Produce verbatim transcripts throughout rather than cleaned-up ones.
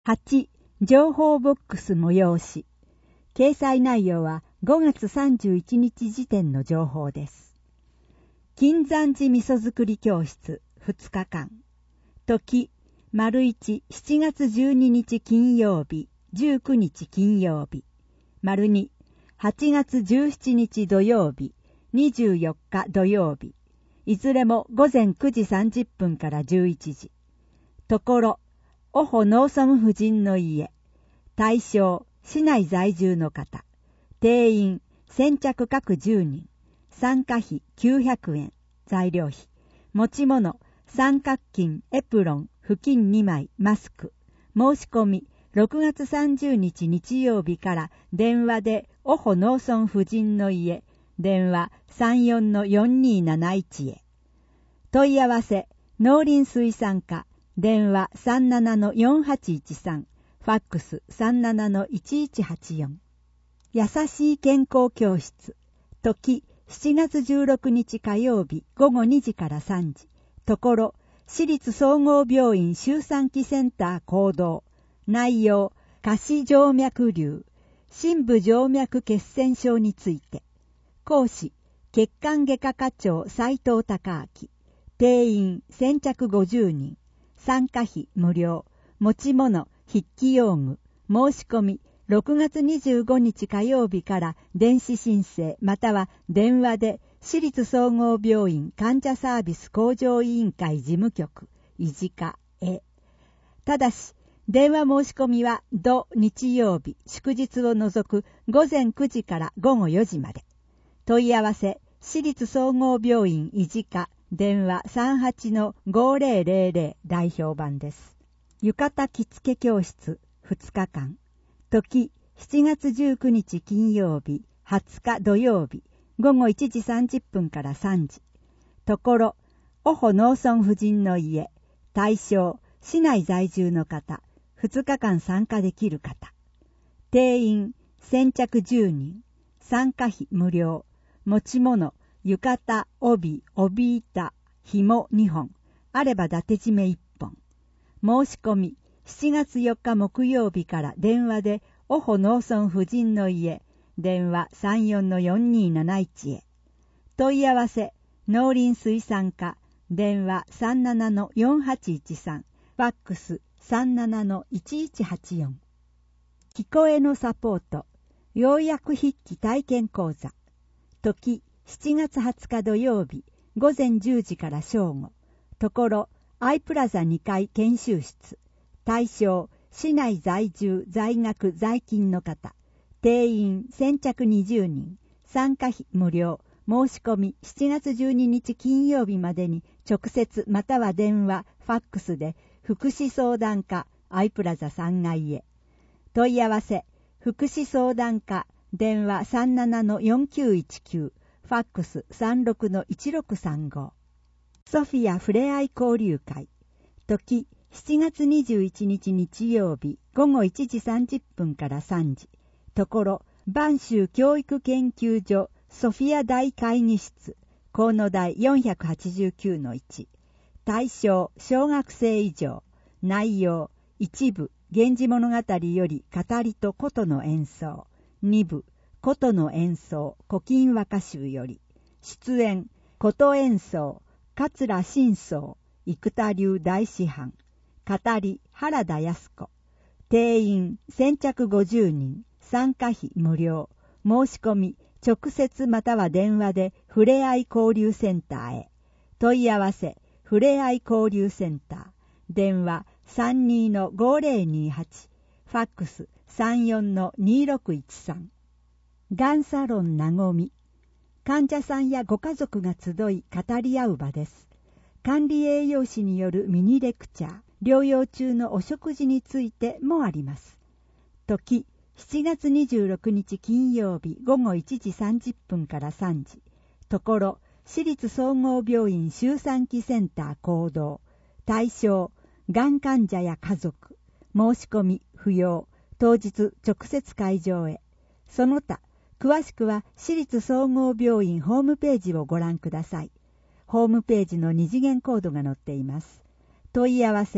はち. 情報ボックス催し。掲載内容はごがつさんじゅういちにち時点の情報です。金山寺味噌作り教室ふつかかん。時、丸いち、しちがつじゅうににち金曜日、じゅうくにち金曜日。丸に、はちがつじゅうしちにち土曜日、にじゅうよっか土曜日。いずれもごぜんくじさんじゅっぷんからじゅういちじ。ところ、オホ農村婦人の家。対象、市内在住の方。定員、先着各じゅうにん。参加費きゅうひゃくえん。材料費。持ち物、三角巾、エプロン、布巾にまい、マスク。申し込み、ろくがつさんじゅうにち日曜日から電話でオホ農村婦人の家。電話 さんよんのよんにーなないち へ。問い合わせ、農林水産課。電話 さんななのよんはちいちさん。ファックス さんななのいちいちはちよん。優しい健康教室。時、しちがつじゅうろくにち火曜日ごごにじからさんじ。ところ、市立総合病院周産期センター講堂。内容、下肢静脈瘤、深部静脈血栓症について。講師、血管外科課長斉藤孝明。定員、先着ごじゅうにん。参加費無料。持ち物、筆記用具。申し込み、ろくがつにじゅうごにち火曜日から電子申請または電話で市立総合病院患者サービス向上委員会事務局医事課へ。ただし、電話申し込みは土日曜日祝日を除くごぜんくじからごごよじまで。問い合わせ、市立総合病院医事課電話 さんはちのごぜろぜろぜろ 代表番です。浴衣着付け教室ふつかかん。時、しちがつじゅうくにち金曜日、はつか土曜日、ごごいちじさんじゅっぷんからさんじ。ところ、オホ農村婦人の家。対象、市内在住の方。ふつかかん参加できる方。定員、先着じゅうにん。参加費無料。持ち物、浴衣、帯、帯板、紐にほん。あれば伊達締めいっぽん。申し込み、しちがつよっか木曜日から電話でオホ農村婦人の家。電話 さんよんのよんにーなないち へ。問い合わせ、農林水産課。電話 さんななのよんはちいちさん。ファックス さんななのいちいちはちよん。聞こえのサポート。要約筆記体験講座。時、しちがつはつか土曜日、ごぜんじゅうじから正午。ところ、アイプラザにかい研修室。対象、市内在住、在学、在勤の方。定員、先着にじゅうにん。参加費無料。申し込み、しちがつじゅうににち金曜日までに、直接または電話、ファックスで、福祉相談課、アイプラザさんがいへ。問い合わせ、福祉相談課、電話 さんななのよんきゅういちきゅう、ファックス さんろくのいちろくさんご。ソフィアふれあい交流会。時、しちがつにじゅういちにち日曜日、ごごいちじさんじゅっぷんからさんじ。ところ、播州教育研究所ソフィア大会議室、河野台 よんひゃくはちじゅうきゅうのいち。対象、小学生以上。内容、一部、源氏物語より語りと琴の演奏。二部、琴の演奏、古今和歌集より。出演、琴演奏、桂新宗、生田流大師範。語り、原田康子。定員、先着ごじゅうにん。参加費無料。申し込み、直接または電話でふれあい交流センターへ。問い合わせ、ふれあい交流センター。電話 さんにのごぜろにはち。ファックス さんよんのにろくいちさん。がんサロンなごみ。患者さんやご家族が集い語り合う場です。管理栄養士によるミニレクチャー、療養中のお食事についてもあります。時、しちがつにじゅうろくにち金曜日ごごいちじさんじゅっぷんからさんじ。ところ、市立総合病院周産期センター講堂。対象、がん患者や家族。申し込み不要。当日直接会場へ。その他、詳しくは市立総合病院ホームページをご覧ください。ホームページの二次元コードが載っています。問い合わせ、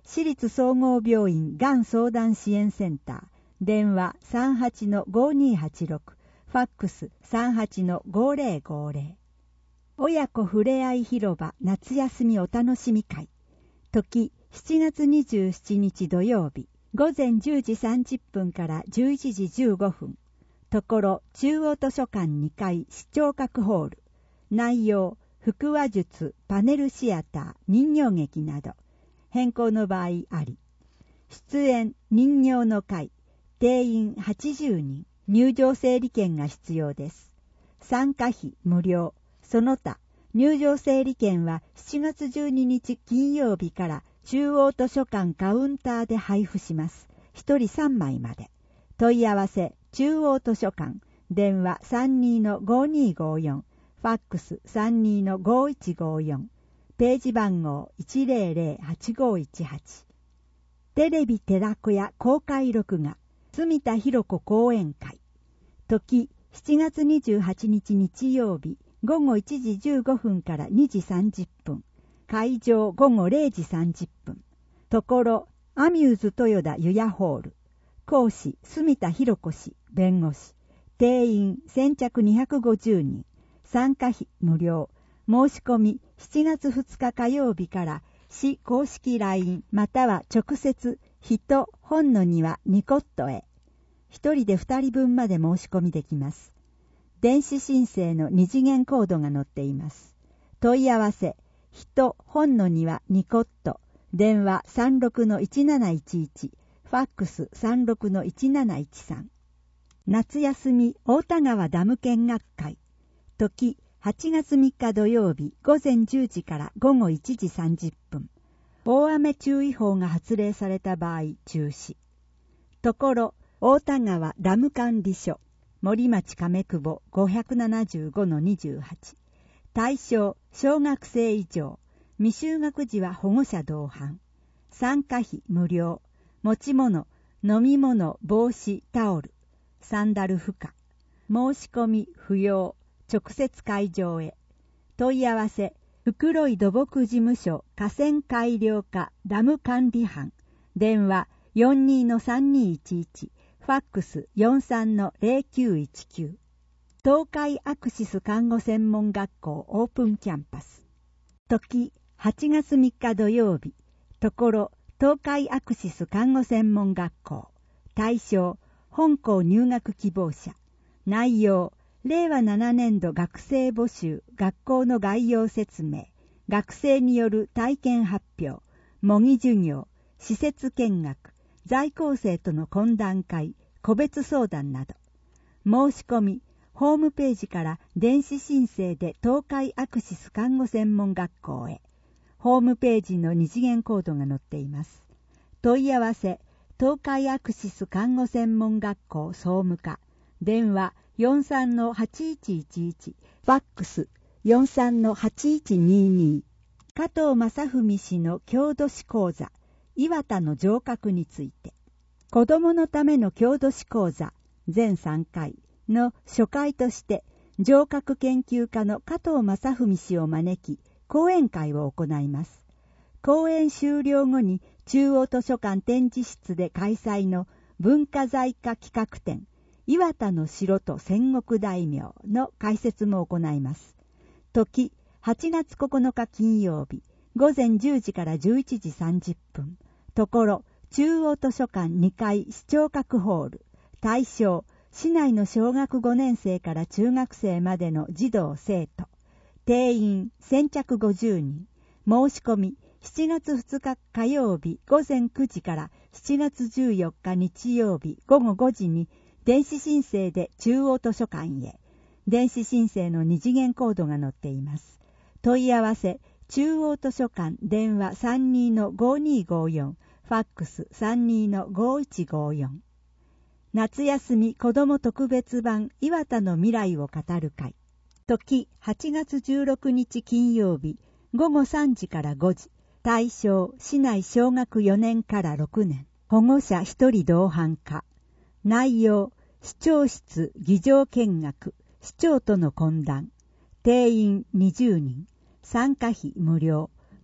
私立総合病院がん相談支援センター、電話 さんはちのごにーはちろく、ファックス さんはちのごぜろごぜろ。親子ふれあい広場夏休みお楽しみ会。時しちがつにじゅうしちにち土曜日、午前じゅうじさんじゅっぷんからじゅういちじじゅうごふん。ところ中央図書館にかい視聴覚ホール。内容腹話術、パネルシアター、人形劇など。変更の場合あり。出演人形の会。定員はちじゅうにん。入場整理券が必要です。参加費無料。その他、入場整理券はしちがつじゅうににち金曜日から中央図書館カウンターで配布します。ひとりさんまいまで。問い合わせ中央図書館、電話 さんにのごにーごよん、ファックス さんにのごいちごよん、ページ番号 いちぜろぜろはちごいちはち。テレビ寺子屋公開録画、住田博子講演会。時しちがつにじゅうはちにち日曜日、ごごいちじじゅうごふんからにじさんじゅっぷん。会場ごごれいじさんじゅっぷん。ところアミューズ豊田湯屋ホール。講師住田博子氏弁護士。定員先着にひゃくごじゅうにん。参加費無料。申し込みしちがつふつか火曜日から市公式 ライン または直接人本の庭ニコットへ。一人で二人分まで申し込みできます。電子申請の二次元コードが載っています。問い合わせ人本の庭ニコット、電話 さんろくのいちなないちいち、ファックス さんろくのいちなないちさん。夏休み大田川ダム見学会。時はちがつみっか土曜日、午前じゅうじからごごいちじさんじゅっぷん。大雨注意報が発令された場合中止。ところ大田川ダム管理所、森町亀久保 ごひゃくななじゅうごのにじゅうはち。対象小学生以上。未就学児は保護者同伴。参加費無料。持ち物、飲み物、帽子、タオル、サンダル不可。申し込み不要。直接会場へ。問い合わせ袋井土木事務所河川改良課ダム管理班、電話 よんにのさんにいちいち、ファックス よんさんのぜろきゅういちきゅう。東海アクシス看護専門学校オープンキャンパス。時はちがつみっか土曜日。ところ東海アクシス看護専門学校。対象本校入学希望者。内容れいわななねんど学生募集、学校の概要説明、学生による体験発表、模擬授業、施設見学、在校生との懇談会、個別相談など。申し込みホームページから電子申請で東海アクシス看護専門学校へ。ホームページの二次元コードが載っています。問い合わせ東海アクシス看護専門学校総務課、電話 よんさんのはちいちいちいち、ファックス よんさんのはちいちにに。加藤正文氏の郷土史講座、岩田の城郭について。子どものための郷土史講座全さんかいの初回として、城郭研究家の加藤正文氏を招き、講演会を行います。講演終了後に中央図書館展示室で開催の文化財化企画展、岩田の城と戦国大名の解説も行います。時はちがつここのか金曜日、午前じゅうじからじゅういちじさんじゅっぷん。ところ中央図書館にかい視聴覚ホール。対象市内の小学ごねんせいから中学生までの児童生徒。定員先着ごじゅうにん。申し込みしちがつふつか火曜日午前くじからしちがつじゅうよっか日曜日ごごごじに電子申請で中央図書館へ。電子申請の二次元コードが載っています。問い合わせ中央図書館、電話 さんにのごにーごよん、ファックス さんにのごいちごよん。夏休み子ども特別版岩田の未来を語る会。時はちがつじゅうろくにち金曜日ごごさんじからごじ。対象市内小学よねんからろくねん。保護者ひとり同伴可。内容市長室議場見学、市長との懇談。定員にじゅうにん。参加費無料。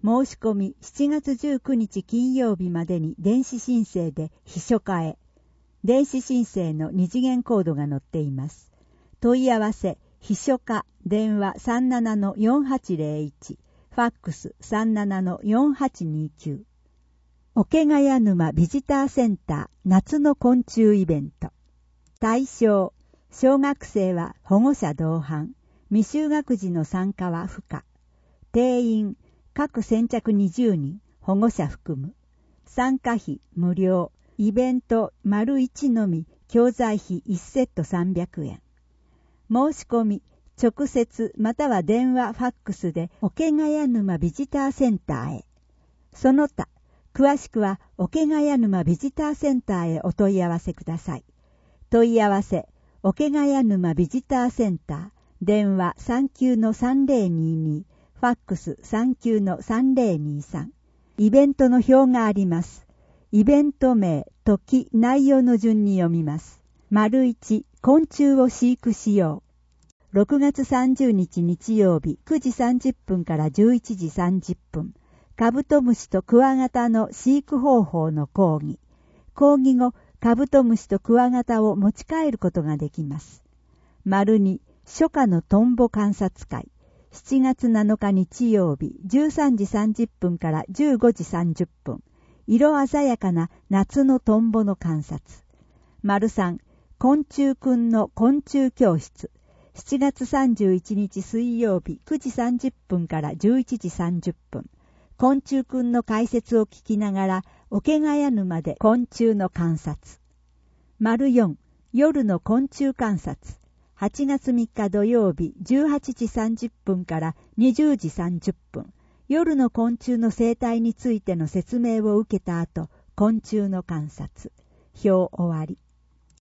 申し込みしちがつじゅうくにち金曜日までに電子申請で秘書課へ。電子申請の二次元コードが載っています。問い合わせ、秘書課、電話 さんななのよんはちぜろいち、ファックス さんななのよんはちにきゅう。桶ヶ谷沼ビジターセンター夏の昆虫イベント。対象、小学生は保護者同伴、未就学児の参加は不可。定員、各先着にじゅうにん、保護者含む。参加費無料。イベント丸いちのみ、教材費いちセットさんびゃくえん。申し込み、直接または電話ファックスで桶ヶ谷沼ビジターセンターへ。その他、詳しくは桶ヶ谷沼ビジターセンターへお問い合わせください。問い合わせ、桶ヶ谷沼ビジターセンター、電話 さんきゅうのさんぜろにに、ファックス さんきゅうのさんぜろにさん。イベントの表があります。イベント名、時、内容の順に読みます。丸いち、昆虫を飼育しよう。ろくがつさんじゅうにち日曜日くじさんじゅっぷんからじゅういちじさんじゅっぷん。カブトムシとクワガタの飼育方法の講義。講義後、カブトムシとクワガタを持ち帰ることができます。丸に、初夏のトンボ観察会。しちがつなのか日曜日じゅうさんじさんじゅっぷんからじゅうごじさんじゅっぷん。色鮮やかな夏のトンボの観察。丸さん、昆虫くんの昆虫教室。しちがつさんじゅういちにち水曜日くじさんじゅっぷんからじゅういちじさんじゅっぷん。昆虫くんの解説を聞きながら、桶ヶ谷沼で昆虫の観察。丸よん、夜の昆虫観察。はちがつみっか土曜日じゅうはちじさんじゅっぷんからにじゅうじさんじゅっぷん。夜の昆虫の生態についての説明を受けた後、昆虫の観察。表終わり。